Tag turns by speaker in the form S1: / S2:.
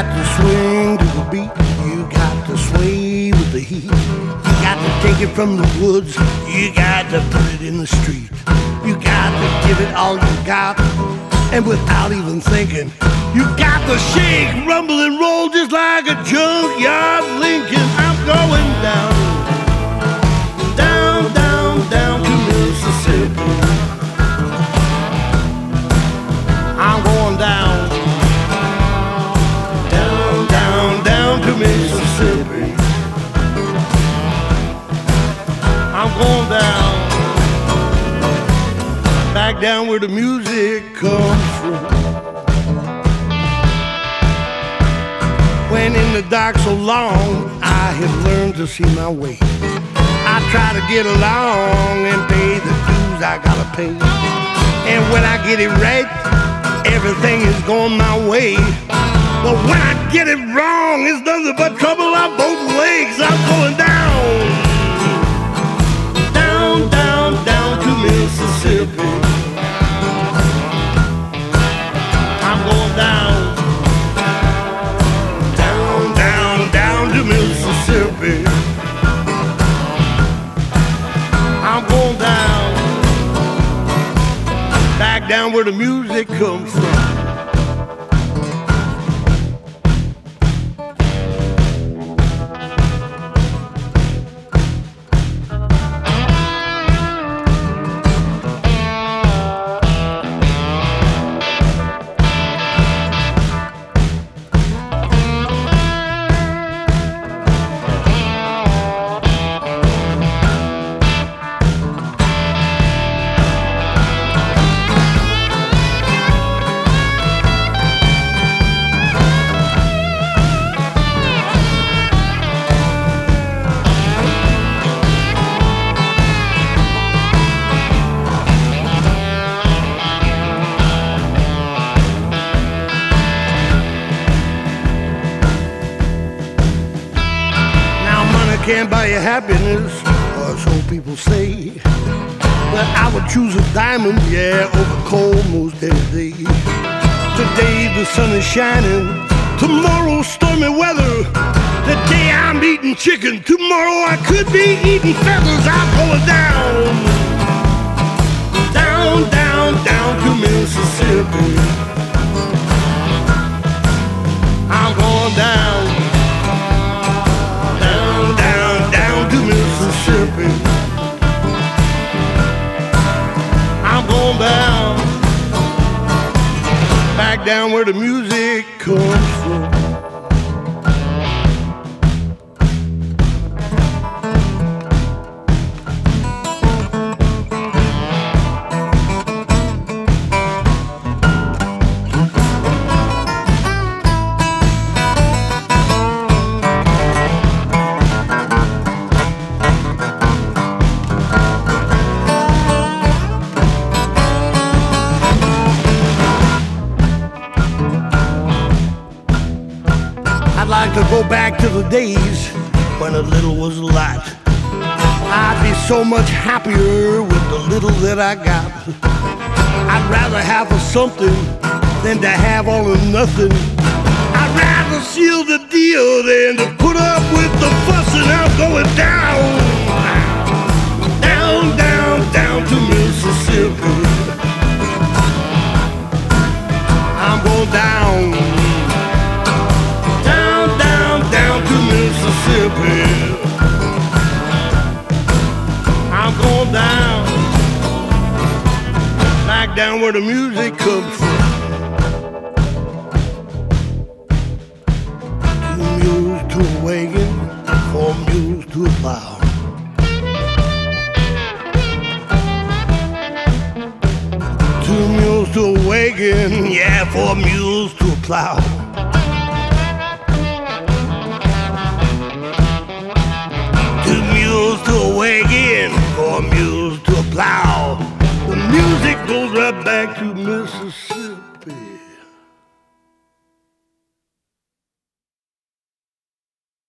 S1: got to swing to the beat. You got to sway with the heat. You got to take it from the woods. You got to put it in the street. You got to give it all you got. And without even thinking, you got to shake, rumble, and roll just like a junkyard Lincoln. I'm going down, down, down, down to Mississippi. I'm going down, down, down, down to Mississippi. I'm going down, back down where the music comes from. When in the dark so long, I have learned to see my way. I try to get along and pay the dues I gotta pay. And when I get it right, everything is going my way. But when I get it wrong, it's nothing but trouble on both legs. I'm going down, down, down, down to Mississippi. I'm going down, down, down, down to Mississippi. I'm going down, back down where the music comes from. Can't buy you happiness, or so people say. But I would choose a diamond, yeah, over coal most every day. Today the sun is shining, tomorrow stormy weather. Today I'm eating chicken, tomorrow I could be eating feathers. I'm going down, down, down, down to Mississippi. I'm going down, Mississippi. I'm going down, back down where the music comes from. I'd like to go back to the days when a little was a lot. I'd be so much happier with the little that I got. I'd rather have a something than to have all or nothing. I'd rather seal the deal than to put up with the fussing. I'm going down, down, down, down to Mississippi. I'm going down, Mississippi. I'm going down, back down where the music comes from. 2 mules to a wagon, 4 mules to a plow. 2 mules to a wagon, yeah, 4 mules to a plow. 2 mules to a wagon, 4 mules to a plow. The music goes right back to Mississippi.